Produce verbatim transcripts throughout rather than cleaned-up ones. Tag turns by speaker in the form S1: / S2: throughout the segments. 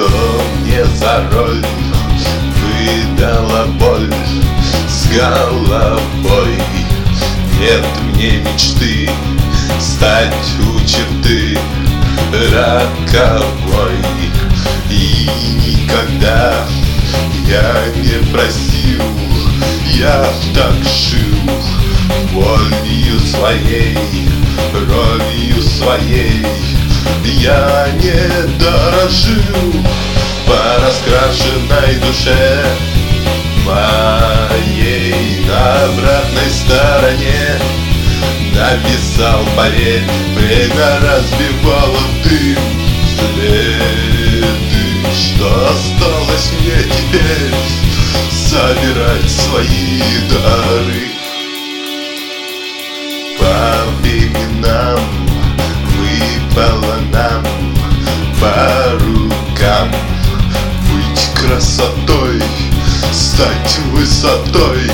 S1: что мне за роль выдала боль с головой. Нет мне мечты стать у черты роковой. И никогда я не просил, я так жил волею своей, ролью своей. Я не дорожил по раскрашенной душе моей. На обратной стороне написал, поверь, время разбивало дым следы. Что осталось мне теперь? Собирать свои дары. По временам выпало нам по рукам быть красотой, стать высотой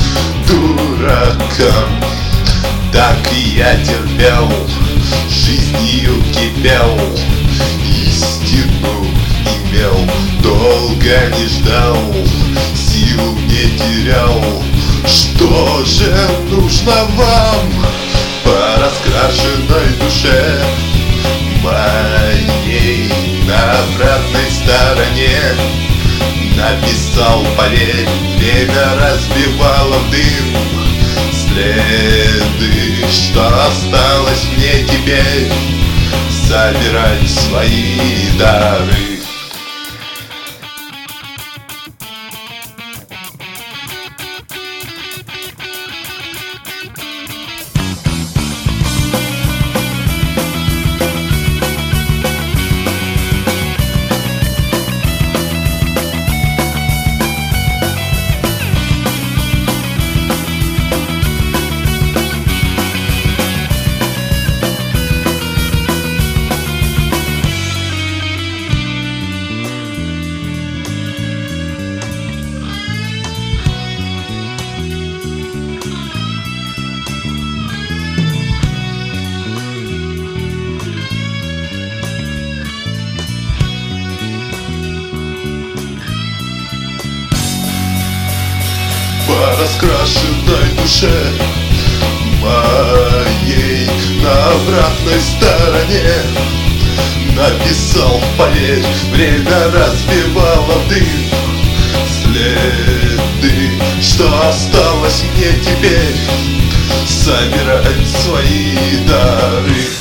S1: дуракам. Так и я терпел, жизнью кипел, истину имел, долго не ждал, сил не терял. Что же нужно вам по раскрашенной душе моей? На обратной стороне написал, поверь, время разбивало в дым следы. Что осталось мне теперь? Собирать свои дары. По раскрашенной душе моей на обратной стороне написал, поверь, время разбивало дым следы. Что осталось мне теперь? Собирать свои дары.